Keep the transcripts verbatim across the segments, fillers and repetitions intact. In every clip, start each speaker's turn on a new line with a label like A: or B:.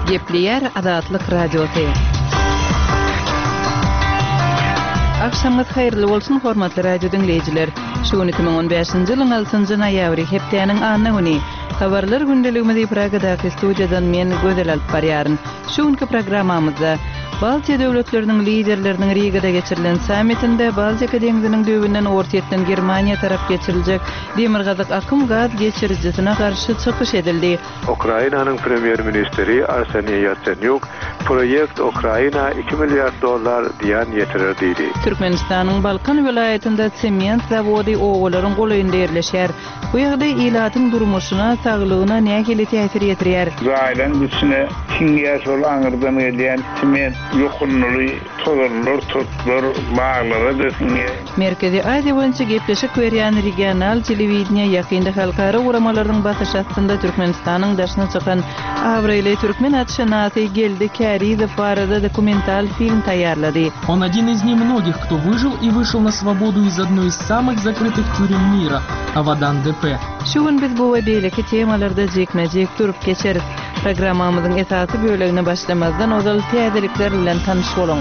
A: Gepleyer Adatlyk Radiosu. Akşamınız hayırlı bolsun hormatly radio dinleyijiler. Şu iki ming on beşinji ýylyň altynjy noýabry hepdeniň anna güni. Habarlar gündeligimizi Pragadaky studiýadan men gözel alyp barýaryn. Şu günki programmamyzda Baltiya döwletleriniň liderleriniň Rigada geçirilen sammitinde Baltika deňiziniň döwünden ortaýetden Germaniýa tarap geçiriljek demirgazyk akym gaz geçiricisine garşy çykyş edildi.
B: Ukrainanyň premier ministeri Arseniy Yatsenyuk projekt Ukraina iki milliard dollar diýen ýetirir diýdi.
A: Türkmenistanyň Balkan welaýatynda sement zawody owalaryň goýunda ýerleşýär. Bu ýagdaý ilatyň durmuşyna, saglygyna nähili täsir ýetirýär.
C: Zailen içine kingiýe şol aňyrdan gelýän sement ýokunly tollar tutlar bağlara dökünýär.
A: Merkezi Aziýa boýunça gepleşik berýän regional telewizioniýa ýakynda halkara uramalaryň basyş astynda Türkmenistanyň daşyna çykan Avraili Türkmen atşanasy geldi Karizow barada dokumental film taýýarlady.
D: Он один из немногих, кто выжил и вышел на свободу из одной из самых закрытых тюрем мира – Авадан-ДП.
A: Şu gün biz bu ve beýleki temalarda jekmejek durup geçeriz. Programmamyzyň esasy bölegine başlamazdan ozal täzelikler bilen tanyş boluň.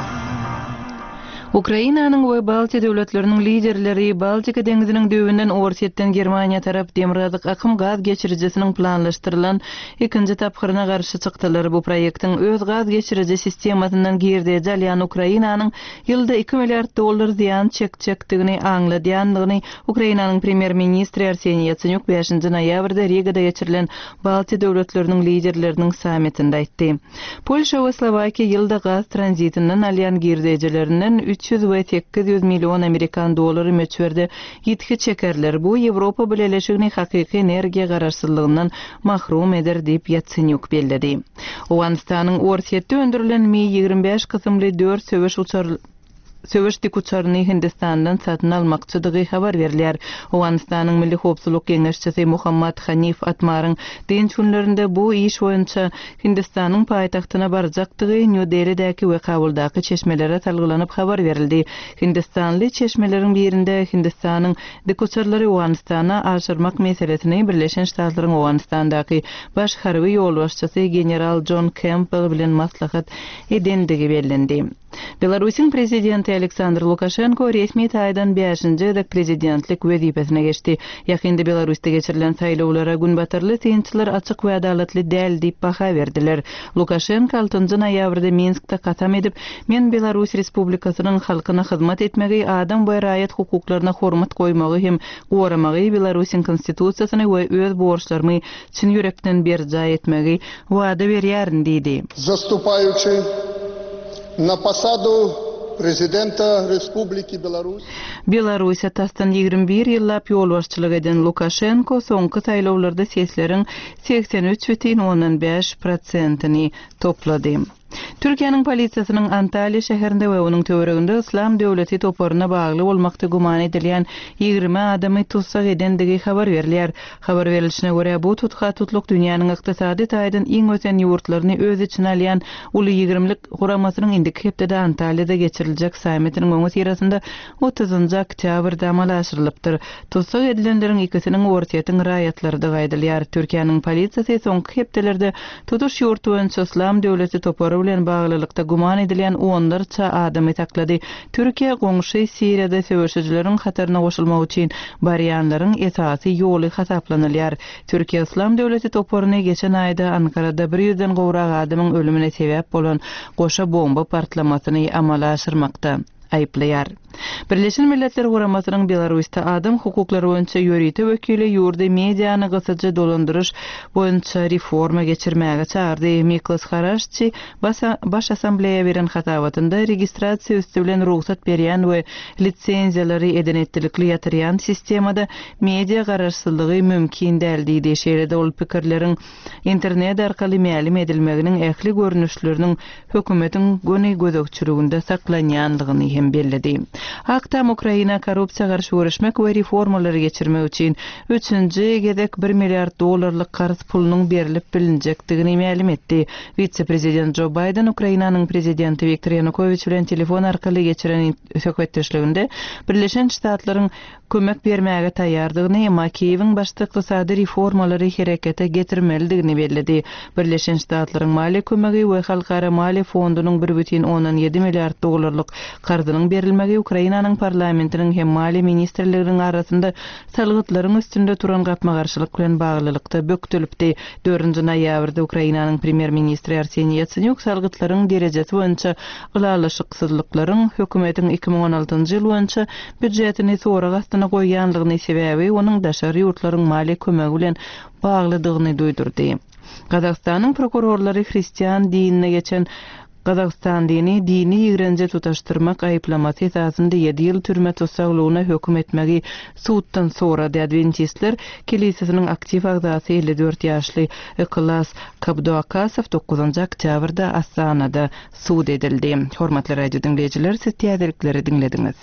A: Ukrainanyň we Baltiya döwletleriniň liderleri Baltika deňiziniň döwünden ortaýetden Germaniýa tarap demirgazyk akym gaz geçiricisiniň planlaşdyrylan ikinji tapgyryna garşy çykdylar. Bu proýektiň öz gaz geçirici sistemasyndan girdi jalyan Ukrainanyň ýylda iki milliard dollar ziýan çekjekdigini aňladýandygyny Ukrainanyň premier ministri Arseniy Yatsenyuk beşinji noýabrda Rigada geçirilen Baltiya döwletleriniň liderleriniň sammitinde aýtdy. Polşa we Slovakiýa ýylda gaz tranzitinden alýan girdejilerinden üç yüz we sekiz yüz milyon Amerikan dollary meçberde ýetki çekerler. Bu Ýewropa bileşigini hakyky energiýa garaşsızlygyndan mahrum eder diýip Yatsenyuk bellidi. Owganistanyň ortaýetde öndürilen Mi ýigirme beş kysymly dört söwüş uçar Söwüşdik uçaryny Hindistandan satyn almakçydygy habar berilýär. Owganistanyň milli howpsuzlyk geňeşçisi Muhammad Hanif Atmaryň dinç günlerinde bu iş boýunça Hindistanyň paýtagtyna barjakdygy New Delhi'däki we Kabuldaky çeşmelere talgylanyp habar berildi. Hindistanly çeşmeleriň birinde Hindistanyň dik uçarlary Owganistana aşyrmak meselesini Birleşen Ştatlaryň Owganistandaky baş harby ýolbaşçysy general John Campbell bilen maslahat edendigi bellendi. Belarusyň prezidenti Aleksandr Lukashenko resmi taýdan beşinji ýyldyk prezidentlik wezipesine geçdi. Ýakynda Belarusda geçirilen saýlawlara günbatarly synçylar açyk we adalatly däl diýip baha berdiler. Lukashenko altynjy noýabrda Minskde kasam edip, "Men Belarus Respublikasynyň halkyna hyzmat etmegi, adam we raýat hukuklaryna hormat goýmagy hem goramagy, Belarusyň konstitusiýasyny we öz borçlarymy çyn ýürekden berja etmegi wada berýärin" diýdi.
E: Zastupаючи на посаду Prezidenta Respubliki Belarus.
A: Belarusiýa tasdan ýigirme bir ýyllap ýolbaşçylyk eden Lukashenko soňky saýlawlarda sesleriň seksen üç butun onuň beş prosentyny toplady. Türkiýanyň polisiýasynyň Antalya şäherinde we onuň töwereginde Islam döwleti toporuna bagly bolmakda guman edilýän ýigirme adamy tutsak edendigi habar berilýär. Habar berilişine görä bu tutga tutluk dünýäniň ykdysady taýdan iň ösen ýurtlaryny öz içine alýan uly ýigrimelik guramasynyň indiki hepde Antalyada geçiriljek sammitiniň öňü sirasynda otuzunjy oktýabrda amala aşyrylypdyr. Tutsak edilenleriň ikisiniň ortaýetin raýatlary da gaýdylýar. Türkiýanyň polisiýasy soňky hepdelerde tutuş ýurty boýunça Islam döwleti toporu bilen baglylykda guman edilýän onlarça adamy taklady. Türkiýe goňşy Siriýada söwüşçileriň hataryna goşulmak üçin barýanlaryň esasy ýoly hasaplanylýar. Türkiýe Islam döwleti toporuny geçen aýda Ankarada bir ýüzden gowrak adamyň ölümine sebäp bolan goşa bomba partlamasyny amala aşyrmakda aýplaýar. Birleşen Milletler Guramasynyň Belarusda adam hukuklary boýunça ýörüýte wekili ýurda mediany gysaça dolandyryş boýunça reforma geçirmäge çağırdy. Miklos Haraşçy baş assambleýa beren hatawatynda registrasiýa üstü bilen ruhsat berýän we litsenziýalary edenetlikli ýatyrýan sistemada media garaşsyzlygy mümkin däl diýdi. Şeýle ol pikirleriň internet arkaly mälim edilmeginiň ähli görnüşleriniň hökümetiň göni gözükçülügünde saklanýandygyny hem belledi. Aktam Ukraina korrupsiýa garşy görüşmek we reformalary geçirmek üçin üçünji gezek bir milliard dollarlyk garz pulunyň berilip bilinjekdigini mälim etdi. Vice-prezident Joe Biden Ukrainanyň prezidenti Viktor Yanukovych bilen telefon arkaly geçiren söhbetdeşliginde Birleşen Ştatlaryň kömek bermäge taýýardygyny, emma Kiýewiň başda ykdysady reformalary herekete getirmelidigini bellidi. Birleşen Ştatlaryň mali kömegi we Halkara Mali Fondunyň bir бүтүn oňdan ýedi milliard dollarlyk garzynyň berilmegi Ukrainanyň parlamentiniň hem mali ministrliginiň arasynda salgytlaryň üstünde turan gapma-garşylyk bilen baglylykda bökdülipdi. dördünji noýabrda Ukrainanyň premier ministri Arseniy Yatsenyuk salgytlaryň derejesi boýunça ulalaşyksızlyklaryň hökümetiň iki ming on altynjy ýyl boýunça büdjetini sorak astyna goýýanlygyny sebäbi onuň daşary ýurtlaryň mali kömegi bilen baglydygyny duýdurdy. Kazakstanyň prokurorlary Hristiýan dinine geçen Kazakistan dini dini ýigrenje tutaşdyrmak aýplamasy esasynda ýedi ýyl türme tutsaglygyna hökm etmegi suwtdan sorady. Adventistler kilisesiniň aktiv agzasy elli dört ýaşly Iklas Kabdoakasow dokuzunjy oktýabrda Astanada suwd edildi. Hormatly radio dinleýijiler, siz täzelikleri dinlediňiz.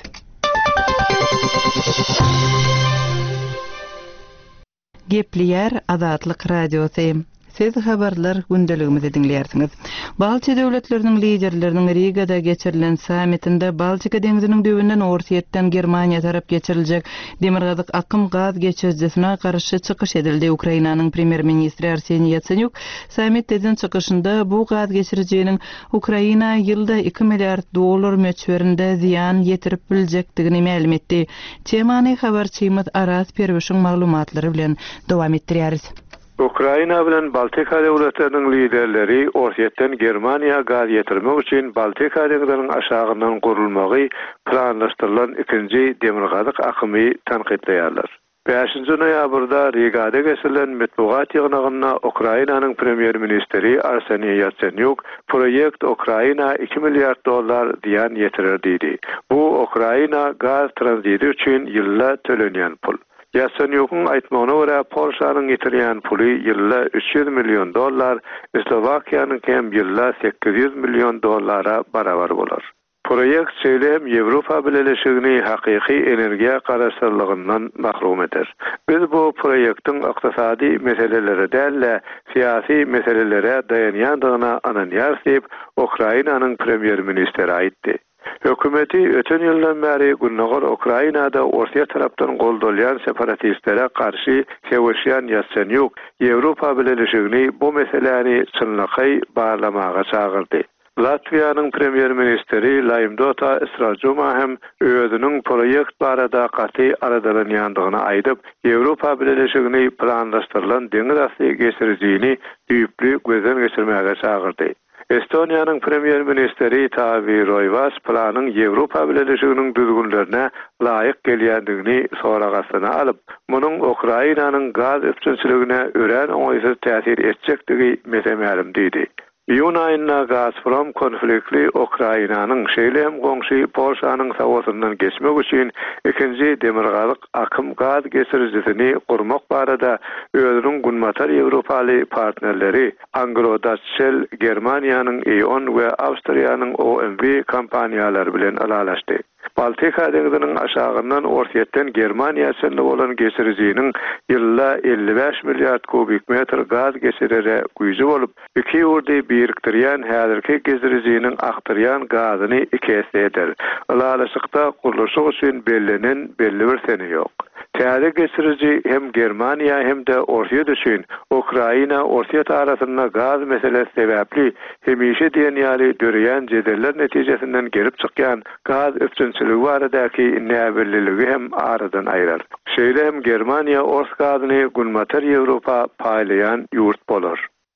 A: Gepliýär Azatlyk radiosu. Siz habarlar gündeligimizi dinleýärsiňiz. Balçy döwletleriniň liderleriniň Rigada geçirilen sammitinde Balçyka deňiziniň döwünden Orsiýetden Germaniýa tarap geçiriljek demirgazyk akym gaz geçirjesine garşy çykyş edildi. Ukrainanyň premier ministri Arseniy Yatsenyuk sammitden çykyşynda bu gaz geçirjeniň Ukraina ýylda iki milliard dollar möçberinde ziýan ýetirip biljekdigini ma'lum etdi. Temany habarçymyz Aras Perwişiň maglumatlary bilen dowam etdirýäris.
B: Ukraina bilen Baltika döwletleriniň liderleri Orsiýetden Germaniýa gaz ýetirmek üçin Baltika deňiziniň aşagyndan gurulmagy planlaşdyrylan ikinji demirgazyk akymy tanqidleýärler. beşinji noýabrda Rigada geçirilen medpugat ýygnagyna Ukrainanyň premier ministri Arseniy Yatsenyuk proýekt Ukraina iki milliard dollar diýen ýetirir diýdi. Bu Ukraina gaz tranziti üçin ýylla tölenýän pul. Yatsenyuk'un aýtmagyna görä Polşanyň ýetirýän puly ýylla üç ýüz million dollar, Slowakiýanyň hem ýylla sekiz ýüz million dollara barabar bolar. Proýekt söýlem Ýewropa Birleşigini hakyky energiýa garaşdyrlygyndan mahrum eder. Biz bu proýektiň ykdysady meselelere däl, syýasy meselelere dayanýandygyna ananýar diýip Ukrainanyň premier ministri aýtdy. Hökümeti öten ýyldan bäri günnagar Ukrainada Orsiýa tarapdan goldolýan separatistlere karşı sevişýän Yatsenyuk Ýewropa Birleşigini bu meseleni çynlaky barlamaga çagyrdy. Latviýanyň premier ministri Laimdota Israjuma hem özüniň proýekt barada gaty aradalanýandygyny aýdyp, Ýewropa Birleşigini planlaşdyrylan deňiz asty geçirjegini düýpli gözden geçirmäge çagyrdy. Estoniýanyň premier ministri Taavi Roivas planyň Ýewropa Birleşiginiň düzgünlerine laýyk gelýändigini soragasyna alyp, munyň Ukrainanyň gaz öpçünçiligine ören oňaýsyz täsir etjekdigi meselem diýdi. Ýun aýyna Gazprom konfliktli Ukrainanyň şeýlem goňşy Polşanyň sowatyndan geçmek üçin ikinji demirgazyk akym gaz geçirjesini gurmak barada özüniň günmatar Ýewropaly partnerleri Anglo-Dutch Germaniýanyň E O N we Awstriýanyň O M V kompaniýalary bilen alalaşdy. Baltika deňiziniň aşagyndan Orsiýetden Germaniýa çyndy bolan geçirjeginiň ýylla elli beş milliard kubik metr gaz geçirere güýji bolup, iki ýurdy biriktirýän häzirki geçirjeginiň aktyrýan gazyny iki esse eder. Alalaşykda gurulşy üçin bellenen belli bir seni ýok. Täze geçirji hem Germaniýa hem de Orsiýet üçin Ukraina Orsiýet arasynda gaz meselesi sebäpli hemişe diýen ýaly döreýän jedeller netijesinden gelip çykýan gaz öpçünçiligi baradaky näbirliligi hem aradan aýrar. Şeýle hem Germaniýa Ors gazyny günmatar Ýewropa paýlayan ýurt bolar.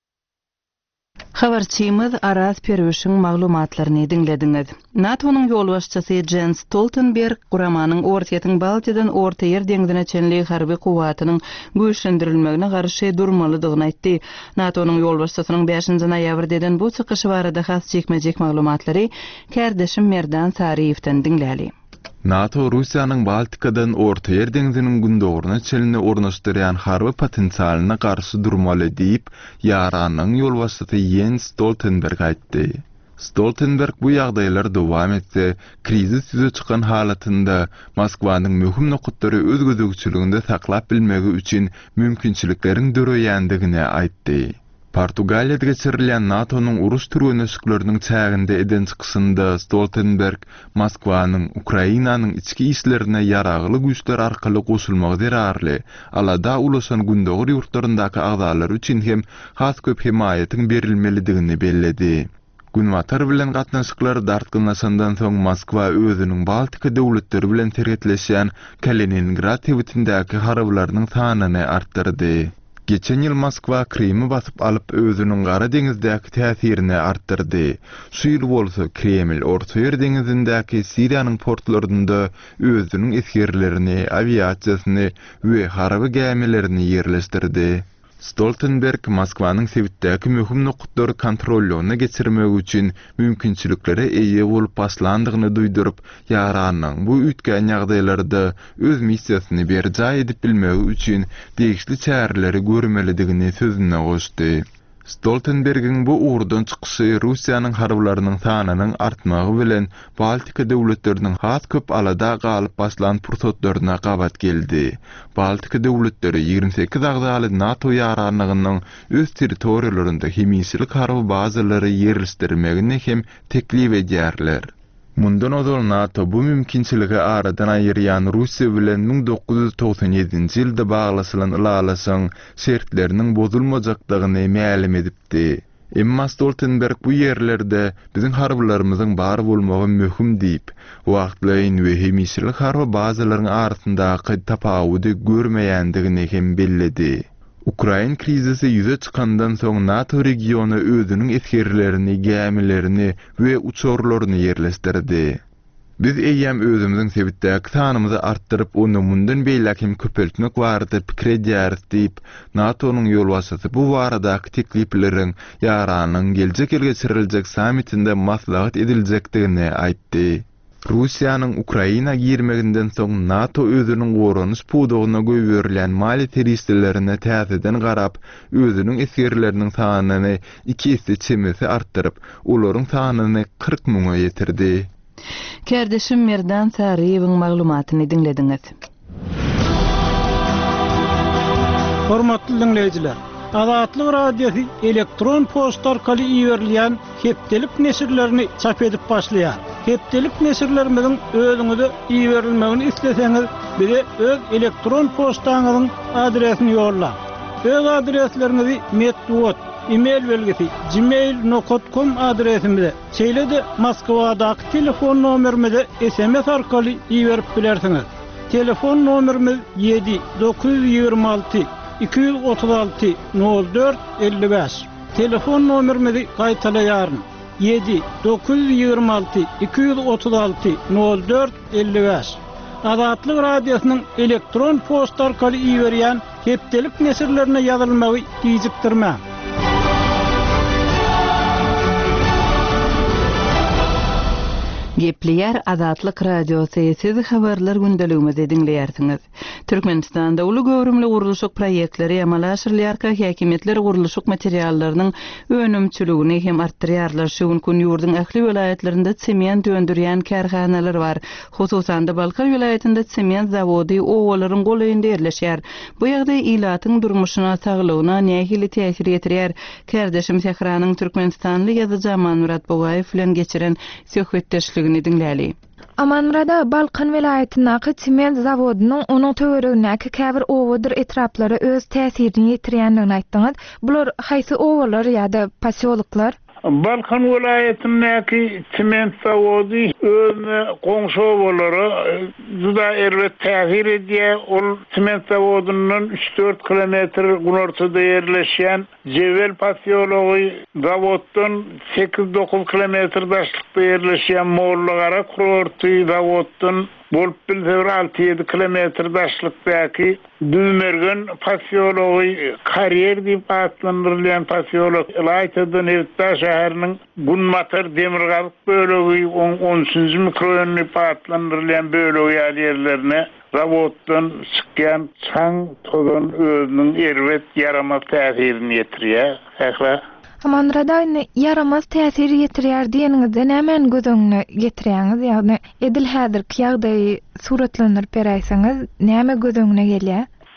A: Habarçymyz Aras Perwişiň maglumatlaryny dinlediňiz. NATO'nyň ýolbaşçysy Jens Stoltenberg guramanyň Orsiýetiň Baltiýadan Orta Ýer deňizine çenli harby kuwatynyň güýçlendirilmegine garşy durmalydygyny aýtdy. NATO'nyň ýolbaşçysynyň beşinji noýabrda eden bu çykyşy barada has çekmejek maglumatlary kärdeşim Merdan Sariýewden dinläli.
F: NATO Russiýanyň Baltikadan Orta Ýer deňiziniň gündogruny çelini ornaşdyrýan harby potensialyna garşy durmaly diýip ýaranyň ýolbaşçysy Jens Stoltenberg aýtdy. Stoltenberg bu ýagdaýlar dowam etse, krizis ýüze çykan halatynda Moskwanyň möhüm nokatlary öz gözegçiliginde saklap bilmegi üçin mümkinçilikleriň döreýändigine aýtdy. Portugaliyada geçirilen NATO'nun urus türgönüşüklerinin çäginde eden çykysynda Stoltenberg Moskwanyň Ukrainanyň içki işlerine yaragly güýçler arkaly goşulmagy derarly, alada ulasan gündogur ýurtlaryndaky agdalar üçin hem has köp himayatyň berilmelidigini belledi. Günwatar bilen gatnaşyklar dartgynlaşandan soň Moskwa özüniň Baltika döwletleri bilen tergetleşýän Kaliningrad tebitindäki harablarynyň sanyny artdyrdy. Geçen yıl Moskwa Krimi basyp alyp özüniň Gara deňizdäki täsirini artdyrdy. Şu ýyl bolsa Kreml Orta Ýer deňizindäki Siriýanyň portlarynda özüniň eskerlerini, aviasiýasyny we haraby gemelerini ýerleşdirdi. Stoltenberg Moskwanyň sebitdäki möhüm nokatları kontrollygyny geçirmek üçin mümkinçiliklere eýe bolup başlandygyny duýdurup, ýaranyň bu ütgän ýagdaýlarda öz missiýasyny berja edip bilmegi üçin degişli çäreleri görmelidigini sözüne goşdy. Stoltenberg'in bu uğurdan çykysy Russiýanyň harbylarynyň sanynyň artmagy bilen Baltika döwletleriniň has köp alada galyp başlan pursatlaryna gabat geldi. Baltika döwletleri ýygrimi sekiz agdaly NATO ýaranynyň öz territoriýalarynda hemisilik harby bazalary ýerleşdirmegini hem teklip edýärler. Mundan ozal NATO bu mümkinçiligi aradan ayıryan Russiya bilen ming dokuz yüz togson ýedinji ýylda baglasylan ylalasyň şertleriniň bozulmajakdygyny ma'lum edipdi. Emma Stoltenberg bu ýerlerde biziň harbylarymyzyň bar bolmagy möhüm diýip, wagtlaýyn we hemisilik harby bazalaryň arasyndaky tapawudy görmeýändigini hem belledi. Ukrain krizisi yüze çıkandan soň NATO regionu özüniň eskerlerini, gemilerini we uçorlaryny ýerleşdirdi. Biz eýýäm özümiziň sebitdäki sanymyzy artdyryp, onu mundan beýle hem köpeltmek barada pikir edýäris diýip, NATO'nun ýolbaşçysy bu baradaky tekliplerin ýaranyň geljek ýyl geçiriljek sammitinde maslahat ediljekdigini aýtdy. Russiýanyň Ukraina girmeginden soň NATO özüniň goranyş pudugyna göýberilen mali teristlerine täzeden garap, özüniň eskerleriniň sanyny iki ýse çemesi artdyryp, olaryň sanyny kırk miňe ýetirdi.
A: Kerdeşim Merdan Sariýewiň maglumatyny dinlediňiz.
G: Hormatly dinleýijiler, Azatlyk radiosu elektron posta arkaly ýerilýän hepdelik nesirlerini çap edip başlaýar. Hepdelik nesirlerimiziň özüňize ýerilmegini isleseňiz, bize öz elektron postaňyzyň adresini ýolla. Öz adreslerinizi metwot, e-mail belgisi gmail nokta com adresimize, şeýle-de Moskwadaky telefon nomerimize S M S arkaly ýerip bilersiňiz. Telefon nomerimiz yedi dokuz yüz ýygrimi alty iki yüz otuz alty nol dört elli beş. Telefon nomerimizi gaýtalaýaryn. yedi dokuz yüz ýygrimi alty iki yüz otuz alty nol dört elli beş. Azatlyk radiosynyň elektron posta arkaly ýerilýän hepdelik nesirlerine ýazylmagy diýjikdirmä. Gepleýär Azatlyk radiosu siz habarlar gündeligimizi dinleýärsiňiz. Türkmenistanda uly göwrümli gurulşyk proýektleri amala aşyrylýarka häkimetler gurulşyk materiallarynyň önümçiligini hem artdyrýarlar. Şu gün ýurdun ähli welaýatlarynda sement döndürýän karhanalar bar. Hususan da Balkar welaýatynda sement zawody owalaryň golaýynda ýerleşýär. Bu ýagdaý ilatyň durmuşyna, saglygyna nähili täsir ýetirýär. Kardeşim Sehranyň Türkmenistanly ýazyjy Aman Murat Bogaýew bilen geçiren söhbetdeşlik dinläli.
H: Amanrada Balkan welaýatynyň sement zawodynyň onuň töweregindäki käbir owadyr etraplary öz täsirini ýetirýändigini aýtdyňyz. Bular haýsy owalar ýa-da poseoloklar?
C: Balkan welaýatynyňky sement zawody özüne goňşy ovalary juda erwet täsir edýär. Ol sement zawodynyň üç dört kilometr gunortada ýerleşýän Jewel poseology zawoddan sekiz dokuz kilometr daşlykda ýerleşýän Mollagara kurorty zawoddan bolup bilsewer alty ýedi kilometr daşlykdaky Dümergen poseology kariyer diýip atlandyrylýan poseolog Elaýtadan Erta şäheriniň Gunmatar demirgazyk bölegi on üçinji mikroraýony atlandyrylýan bölegi ýerlerine zawoddan çykýan çaň togan özüniň erwet yaramaz täsirini ýetirýär. Häkle
H: Amanrada yaramaz täsir ýetirýär diýeniňizde nämen gözüňe getirýäňiz ýa-ni edil häzirki ýagdaýy suratlandyryp berýäňiz, näme gözüňe gelýär?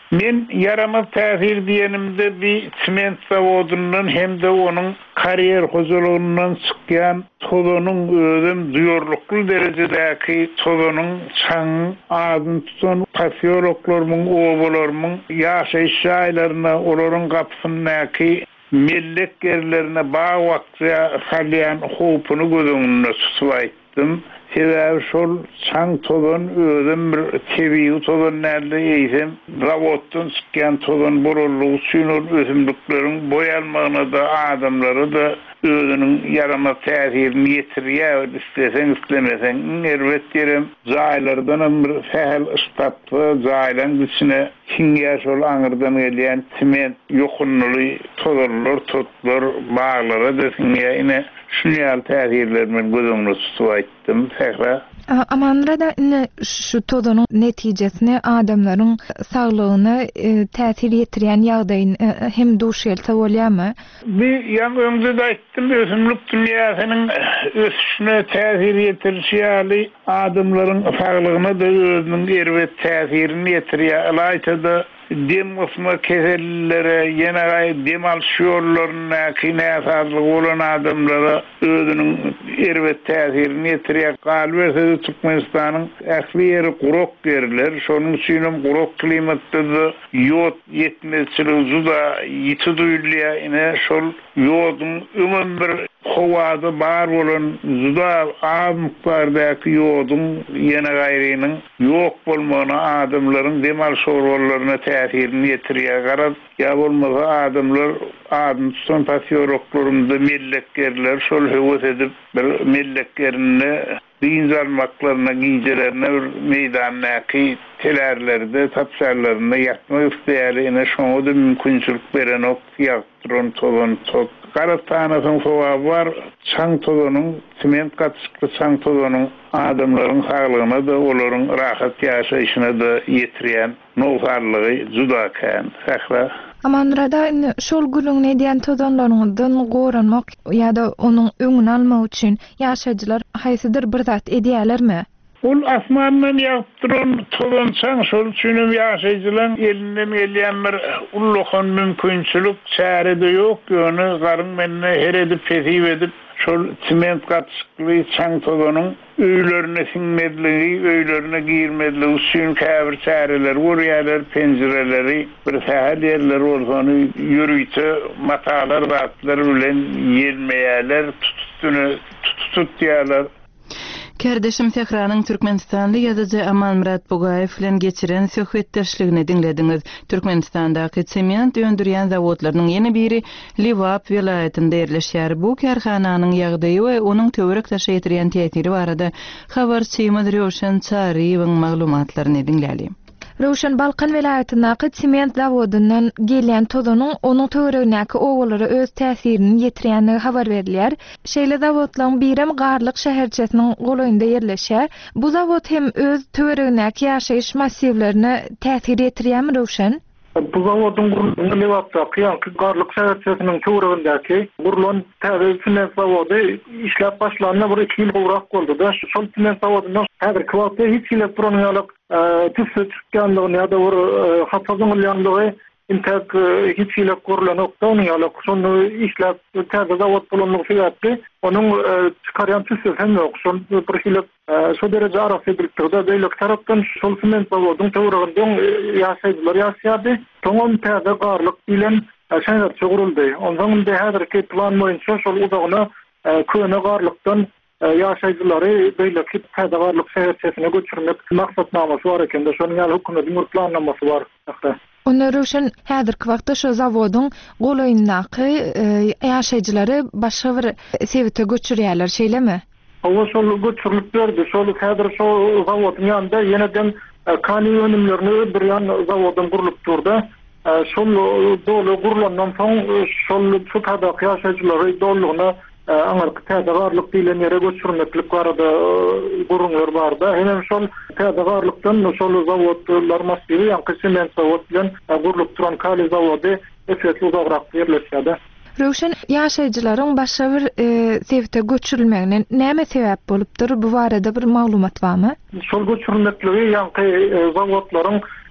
C: Men yaramaz täsir diýenimde bir çiment zawodundan hem de onun kariyer huzurundan çykýan tozonyň özüm duýarlykly derejedäki tozonyň çaň adyny tutan pasiýologlarymyň, owalarymyň ýaşaýyş şaýlaryna, olaryň gapsyndaky millet gerlerine bağ wagtya salyan hopunu gözüňde tutup aýtdym. Sebäbi şol çaň tozon özüm bir tebii tozon näde eýsem, zawoddan çykýan tozon borullygy üçin ösümlikleriň boýalmagyna da adamlary da özüniň yaramaz täsirini ýetirýär, isleseň islemeseň, nerwet derem, jaýlardan bir sähel ıstaply jaýlaryň içine kiňe şol aňyrdan gelýän sement ýokunly tozlar, totlar, bağlara da kiňe ine şuňal täsirlerden gözüňde tutup aýtdym, sähra.
H: Amanra da şu tozonyň netijesini adamlaryň saglygyna täsir ýetirýän ýagdaýyn hem duşelse bolýarmy?
C: Bir ýa öňde de aýtdym, ösümlik dünýäsiniň ösüşine täsir ýetirýäli adamlaryň saglygyna da özüniň erwet täsirini ýetirýär. Aýtdy dem osma kesellere, ýene dem alşýorlaryna, kinäsazlyk bolan adamlara özüniň erwet täsirini ýetirýär. Galberse Türkmenistanyň ähli ýeri gurok berler. Şonuň üçin hem gurok klimatda ýod ýetmezçiligi juda ýiti duýulýar. Ine şol ýodyň ömüm bir howada bar bolan juda az mikdardaky ýodyň ýene gaýrynyň ýok bolmagyna adamlaryň demal şorwallaryna täsirini ýetirýär. Garap ýa bolmasa adamlar adyny tutan pasiýologlarymyzda millekkerler şol höwes edip bir millekkerini dinzalmaklaryna, giýjelerine bir meýdandaky telerlerde, tapşarlarynda ýatmak isleýärine şoňa da mümkinçilik beren ok ýagtyran tozon tot. Garatanasyň sowaby bar, çaň tozonyň, sement gatşykly çaň tozonyň adamlaryň saglygyna da, olaryň rahat ýaşaýyşyna da ýetirýän nowharlygy juda kän. Sähra.
H: Amanrada şol gülüň nedýän tozonlaryňdan goranmak ýa-da onuň öňüni almak üçin ýaşaýjylar haýsydyr bir zat edýärlermi?
C: Ol asmandan ýagtyran tozon çaň şol üçin ýaşaýjylaryň elinden gelýän bir ulluhan mümkinçilik çärede ýok, ýöne garyň menne her edip fesip edip şol sement gatşykly çaň tozonyň öýlerine siňmedligi, öýlerine giýirmedligi üçin käbir çäreler, gorýarlar, penjireleri, bir sähel ýerler bolsany ýürüýte matalar, batlar bilen ýelmeýärler, tututyny tututýarlar.
A: Kerdeşim Sehranyň Türkmenistanly ýazyjy Amalmurat Bugaýew bilen geçiren söhbetdeşligini dinlediňiz. Türkmenistandaky sement öndürýän zawodlarynyň ýene biri Liwap vilayetinde ýerleşýär. Bu karhananyň ýagdaýy we onuň töwerek taşa ýetirýän täsiri barada habarçymyz Röşen Çaryýewiň maglumatlaryny dinläli.
H: Röşen Balkan vilayetinäki sement zawodundan gelýän tozonyň onuň töweregindäki owalary öz täsirini ýetirýänligi habar berilýär. Şeýle zawodlaryň birem Garlyk şäherçesiniň golaýynda ýerleşýär. Bu zawod hem öz töweregindäki ýaşaýyş massivlerini täsir ýetirýärmi Röşen?
I: Bu zawodun gurulmagy Liwapda ýa-da Garlyk şäherçesiniň töweregindäki gurulan täze sement zawody işläp başlanana bir iki ýyl gowrak boldy da şol sement zawodundan häzirki wagtda hiç elektroniýalyk tüsü çıkýanlygyny ýa-da bir hasabyň ýanlygy intek hiç ýyl gurulan okdawyny ýa-da şonu işläp täze zawod bolanlygy sebäpli onuň çykarýan tüsü hem ýok. Şol bir ýyl şu derece arasy birlikde beýle tarapdan şol sement zawodyň töwereginden ýaşaýdylar ýaşaýdy. Toňam täze garlyk bilen şäher çoguruldy. Ondan da häzirki plan boýunça şol uzagyna köne garlykdan ýaşaýjylary beýle täze garlyk şäherçesine göçürmek maksatnamasy bar ekende. Şonuň ýaly hökümetiniň planlamasy bar.
H: Onda Röşen häzirki wagtda şu zawodyň golaýyndaky ýaşaýjylary başga bir sebäpde göçürýärler, şeýlemi?
I: Hawa şol göçürilip berdi. Şol häzir şo zawodyň ýanynda ýeneden kani önümlerini bir ýan zawodyň gurulyp durdy. Şol dolu gurulandan soň şol şu täze ýaşaýjylary dollygyna aňarky täze garlyk bilen ýere göçürmeklik barada gurulmalar barda. Hem şol täze garlykdan şol zawodlar massivi ýa-da sement zawod bilen gurulyp duran kali zawody efekli uzagrak ýerleşýärdi.
H: Röşen ýaşaýjylaryň başga bir sebäpde göçürilmegine näme sebäp bolupdyr? Bu barada bir maglumat barmy?
I: Şol göçürilmekligi ýa-da zawodlaryň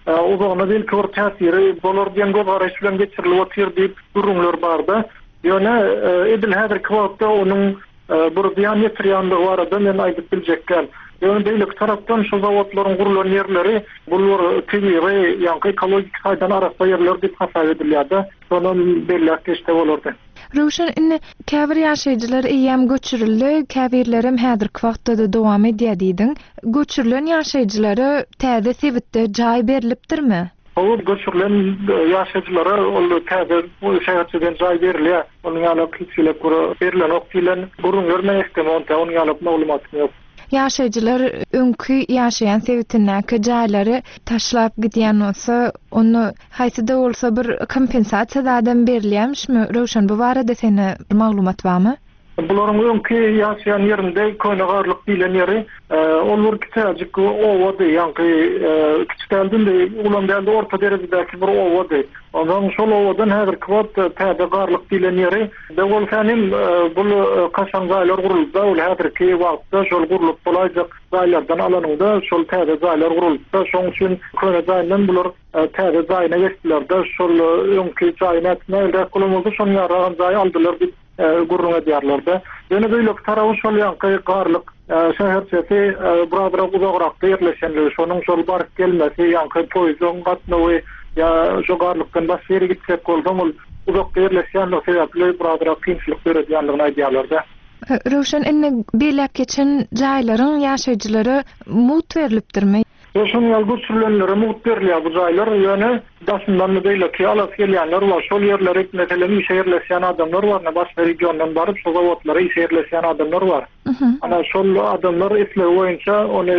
I: uzağına değil kör täsiri bolar diýen gowaraş bilen geçirilip otyr diýip durumlar barda. Ýöne edil häzir kwatda onuň bir diýan ýetirýänligi barada men aýdyp biljekler. Ýöne beýlik tarapdan şu zawodlaryň gurulan ýerleri bular tebigi ýa-ni ekologik saýdan arasda ýerler diýip hasap edilýärdi. Şonun belli geçte bolardy.
H: Ruşan inne käbir ýaşaýjylar eýem göçürildi, käbirlerim häzirki wagtda dowam edýärdiň. Göçürilen ýaşaýjylary täze sebitde jaý berilipdirmi?
I: O göçürilen ýaşaýjylara ol täze bu şäherçeden jaý berilýär. Onuň ýalyp kiçile görä berilen okdylan gurun görmekde monta onuň ýalyp maglumatym ýok.
H: Ýaşaýjylar öňkü ýaşaýan sebitindäki jaýlary taşlap gidýän bolsa, onu haýsy-da bolsa bir kompensasiýadan berilýärmişmi? Rowşan, bu barada seni maglumat barmy?
I: Bularyň öňkü ýaşaýan ýerinde köýne garlyk bilen ýeri, onlar kitäjik owady, ýa-ni kitäldinde ulan dälde orta derejedäki bir owady. Ondan şol owadan häzir kwat täze garlyk bilen ýeri, dewol kanym bu kaşan gaýlar guruldy, ol häzirki wagtda şol gurulyp bolajak gaýlardan alanynda şol täze gaýlar guruldy. Şoň üçin köýne gaýlardan bular täze gaýna geçdiler-de, şol öňkü gaýna näde kullanyldy, şoň ýaragan gaý aldylar diýip gurrun edýärler-de. Ýöne beýlik tarawy şol ýa-ni garlyk şäherçesi birazra uzagrak ýerleşenligi, şonuň şol baryp gelmesi, ýa-ni poýzon gatnawy ya şu garlykdan başga gitsek bolsam ol uzak ýerleşýänligi sebäpli birazra kynçylyk görýärdiňlerini aýdýarlar-da.
H: Rowşan, inne beýlep geçen jaýlaryň ýaşaýjylary mut berilipdirmi?
I: Şoň ýaly göçürilenlere mut berilýär bu jaýlar, ýöne daşyndan beýlek ýalas gelýänler bar, şol ýerlere meselem işe ýerleşýän adamlar bar, başga regiondan baryp şol zawodlara işe ýerleşýän adamlar bar. Ana şol adamlar isleri boýunça ony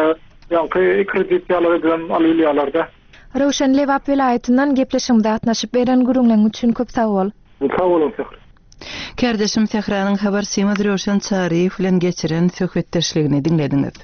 I: ýa-ni kredit ýalyp alýarlar-da.
H: Rowşan, Lewap welaýatynyň gepleşiginde atnaşyp beren gurulmaň üçin köp sag bol.
I: Sag bolun Sehra.
A: Kardeşim Sehranyň habar Semaz Rowşan Çariýew bilen geçiren söhbetdeşligini dinlediňiz.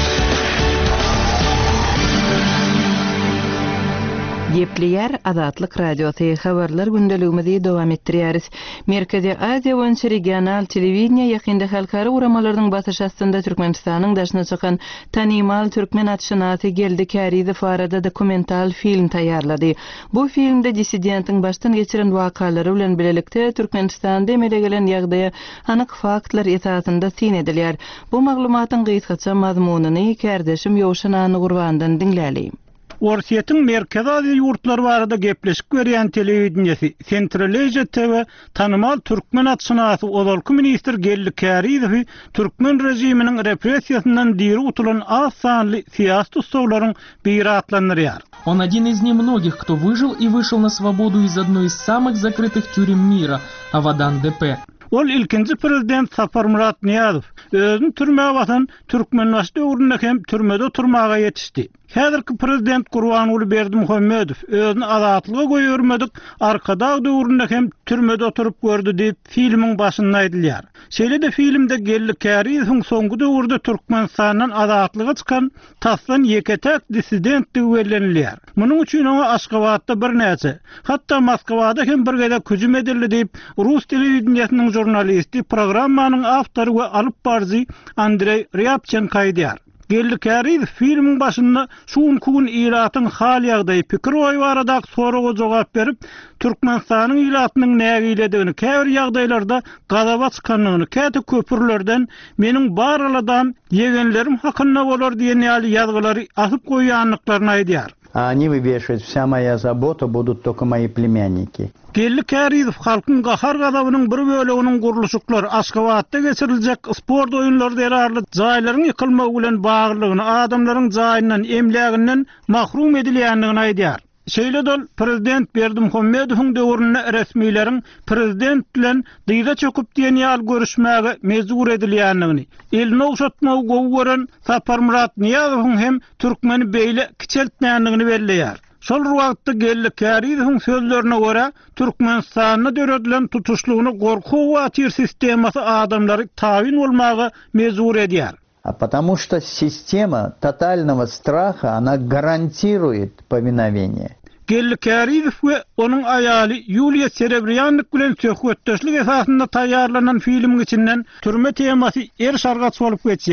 A: Gepleýär Azatlyk radiosy habarlar gündeligimizi dowam etdirýäris. Merkezi Aziýa boýunça regional telewizniýa ýakynda halkara uramalarynyň basyş astynda Türkmenistanyň daşyna çykan tanymal türkmen atşynasy geldi Kärizow arada dokumental film taýýarlady. Bu filmde dissidentin baştan geçiren wakalary bilen bilelikde Türkmenistanda emele gelen ýagdaýa anyk faktlar esasynda sin edilýär. Bu maglumatyň gysgaça mazmunyny kardeşim Ýowşan Any Gurbandan dinläli.
G: Orsiýetiň Merkezi Aziýa ýurtlary barada gepleşik berýän telewizniýasy Central Asia T V tanymal türkmen atşynasy Ozalky ministr Gelli Kärizow türkmen rejiminiň repressiýasyndan diri utulan az sanly siýasat ustawlaryň biri atlandyrýar.
D: Он один из немногих, кто выжил и вышел на свободу из одной из самых закрытых тюрем мира – Avadan D P.
G: Ol ilkinji prezident Saparmurat Niýazow özüni türmäge batan türkmenleşdi ugrunda hem türmede oturmaga yetişdi. Häzirki prezident Gurbanuly Berdimuhammedow özüni azatlyga goýurmadyk, arkada ugrunda hem türmede oturup gördü diýip filmiň başynda aýdylýar. Şeýle-de filmde Gelli Kärizowyň soňky döwürde Türkmenistandan azatlyga çykan taslan ýeketek dissident diýip bellenilýär. Munyň üçin ona Aşgabatda bir näçe, hatda Moskwada hem bir gede küjüm edildi diýip Rus telewizniýasynyň jurnalisti programmanyň awtory we alyp barjy Andrey Ryabchenko aýdýar. Gelli Kärizow filmiň başynda şuň kun ýylatyň hal ýagdaý pikir oý barada soraga jogap berip, Türkmenistanyň ýylatynyň näme iledigini, käbir ýagdaýlarda gazaba çykanlygyny, käte köpürlerden meniň baraladam ýegenlerim hakynda bolar diýen ýazgylary asyp goýanlyklaryny aýdýar.
J: Они вывешивают, вся моя забота будут только мои племянники.
G: Gelli Kärizow halkyň gahar gazabynyň bir böleginiň guruluşyklary Aşgabatda geçiriljek sport oýunlary derarly jaýlaryň ýykylmagy bilen baglygyny, adamlaryň jaýyndan, emläginden mahrum edilýändigini aýdýar. Şeýle-de prezident Berdimuhammedowyň döwründe resmiýleriň prezident bilen dyza çöküp diýen ýal görüşmäge mezur edilýändigini, elini uşatmagy gowy gören Saparmurat Niýazowyň hem türkmeni beýle kiçeltmändigini belleýär. Şol wagtda Gelli Kärizowyň sözlerine görä Türkmenistanyň döredilen tutuşlugyny gorku we atyr sistemasy adamlary tawin bolmagy mezur edýär.
J: А потому что система тотального страха, она гарантирует повиновение.
G: Gelli Kärizow we onuň aýaly Yuliya Serebryanlyk bilen söhbetdeşlik esasynda taýýarlanan filmiň içinden türme temasy er şargaç bolup geçýär.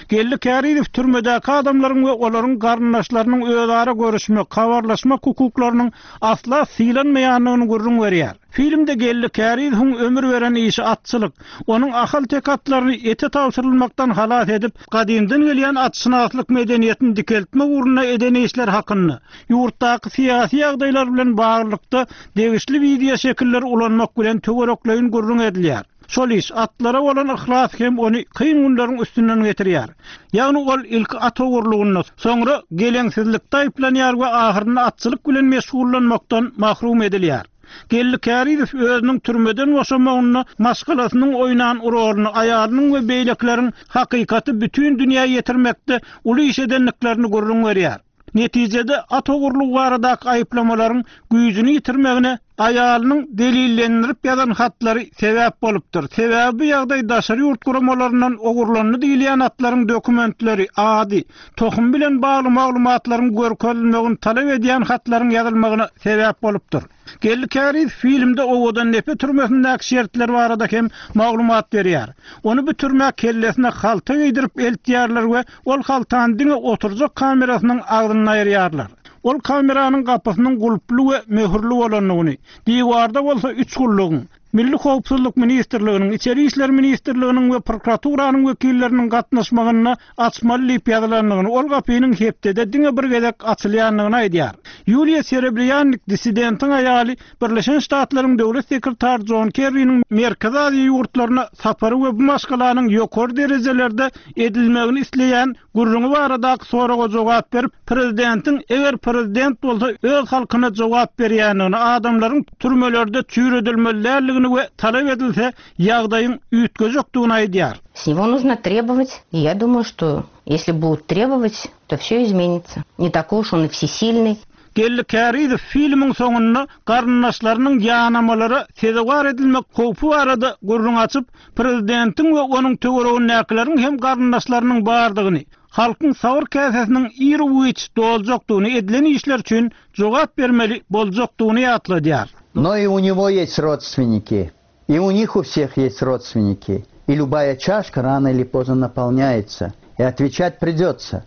G: Gelli Kariyev türmedäki adamlaryň we olaryň garyndaşlarynyň özara görüşme, kawarlaşma hukuklarynyň asla sylanmaýanyny görüň berýär. Filmde Gelli Kariyewiň ömür beren işi atçylyk, onuň ahal tekatlaryny ete tawsyrylmakdan halat edip, gadymdan gelýän atçynaklyk medeniýetini dikeltme uğruna eden işler hakyny, ýurtdaky syýasy ýagdaýlar bilen baglykda degişli video şekilleri ulanmak bilen töwerekleýin görüň edilýär. Şol iş atlara olan ihlas hem onu kıyın günlerin üstünden getirýär. Ýagny ol ilk at ogurlugyny, soňra geleňsizlikde aýplanýar we ahyrynda atçylyk bilen meşgullanmakdan mahrum edilýär. Gelli Kariyew özüniň türmeden boşamagyny, maskalasynyň oynan urolyny, aýalynyň we beýlekleriň hakykaty bütün dünýä ýetirmekde uly iş edenliklerini görüň berýär. Netijede at ogurlugy baradaky aýplamalaryň güýjüni ýitirmegine aýalynyň delillendirip ýazan hatlary sebäp bolupdyr. Sebäbi ýagdaý daşary ýurt guramalaryndan ogurlandy diýilýän atlaryň dokumentleri ady, tohum bilen bagly maglumatlaryň görkezilmegini talap edýän hatlaryň ýazylmagyna sebäp bolupdyr. Gelli Kariyew filmde owadan nepe türmesindäki şertler barada hem maglumat berýär. Onu bu türme kellesine halta giydirip eltýärler we ol haltany diňe oturjak kamerasynyň agdyny aýyrýarlar. Ol kameranyň gapysynyň gulply we möhürli bolanyny, diýwarda bolsa üç gullugyň, Milli Howpsuzlyk Ministrliginiň, İçeri işler Ministrliginiň we prokuraturaryň wekilleriniň gatnaşmagyna açmaly diýip ýazylanlygyny, ol gapynyň hepdede diňe bir gezek açylýanlygyny aýdýar. Yulia Serebryannik dissidentiň aýaly Birleşen Ştatlaryň döwlet sekretary John Kerry'niň Merkez Aziýa ýurtlaryna sapary we bu maskalaryň ýokary derejelerde edilmegini isleýän gurrungy baradaky soraga jogap berip, prezidentiň eger prezident bolsa öz halkyna jogap berýänini, adamlaryň türmelerde çüýredilmelilerligini we talap edilse ýagdaýyň üýtgejekdigini aýdýar.
K: С него нужно требовать, и я думаю, что если будут требовать, то все изменится. Не такой уж он и всесильный.
G: Gelli Kariyew filmiň soňunda garyndaşlarynyň ýanamalary sezewar edilmek howpy barada gurrun açyp, prezidentiň we onuň töweregini näkilerin hem garyndaşlarynyň bardygyny, halkyň sawr käsesiniň iri uýç doljakdygyny edilen işler üçin jogap bermeli boljakdygyny ýatladýar.
J: Но и у него есть родственники, и у них у всех есть родственники. И любая чашка рано или поздно наполняется, и отвечать придется.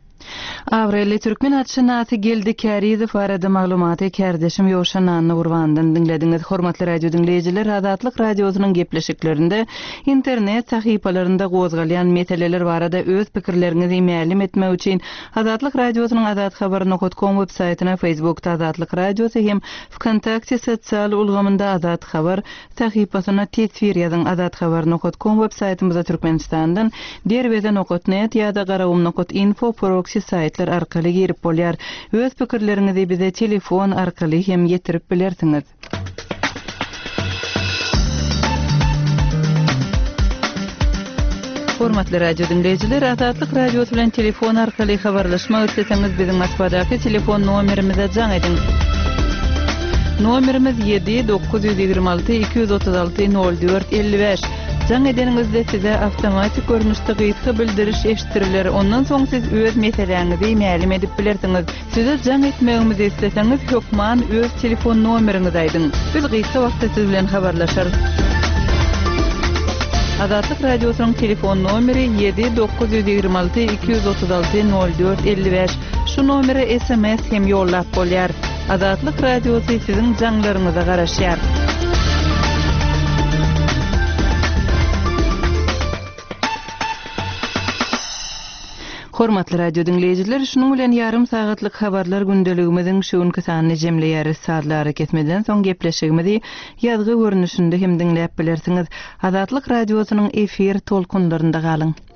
A: Avreli Türkmen atşynasy Gelli Kariyew barada maglumaty kärdeşim Ýoşan Anna Urwandan dinlediňiz. Hormatly radio dinleýijiler, Azatlyk radiosynyň gepleşiklerinde internet sahypalarynda gozgalýan meseleler barada öz pikirleriňizi ma'lum etmek üçin Azatlyk radiosynyň azat habar nokta com websaýtyna, Facebookda Azatlyk radiosy hem Wkontakte sosial ulgamynda Azat habar sahypasyna tesvir ýazan. Azat habar nokta com websaýtymyzda Türkmenistandan derweze nokta net ýa-da garawum nokta info proxy saytlar arkaly girip bolýar. Öz pikirleriňizi bize telefon arkaly hem ýetirip bilersiňiz. Hormatly radio dinleyijiler, Azatlyk radiosy bilen telefon arkaly habarlaşmak isleseňiz biziň Moskvadaky telefon nomerimize jaň ediň. Nomerimiz yedi dokuz yüz ýigirme alty iki yüz otuz alty nol dört elli beş. Jaň edeningizde size awtomatik görnüşde gyýtgy bildiriş eşitdirilýär. Ondan soň siz öz meseleňizi ma'lum edip bilersiňiz. Size jaň etmegimizi isteseňiz hökman öz telefon nomeriňizi aýdyň. Biz gyýtgy wagtda siz bilen habarlaşar. Azatlyk radiosynyň telefon nomeri yedi dokuz yüz ýigirme alty iki yüz otuz alty nol dört elli beş. Şu nomere S M S hem ýollap bolýar. Azatlyk radiosy siziň jaňlaryňyza garaşýar. Hormatly radio dinleyijiler, şunuň bilen ýarym sagatlyk habarlar gündeligimiziň şuňky sanyny jemleýäris. Satlary kesmeden soň gepleşigimizi ýazgy görnüşinde hem dinläp bilersiňiz. Azatlyk radiosynyň efir tolkunlarynda galyň.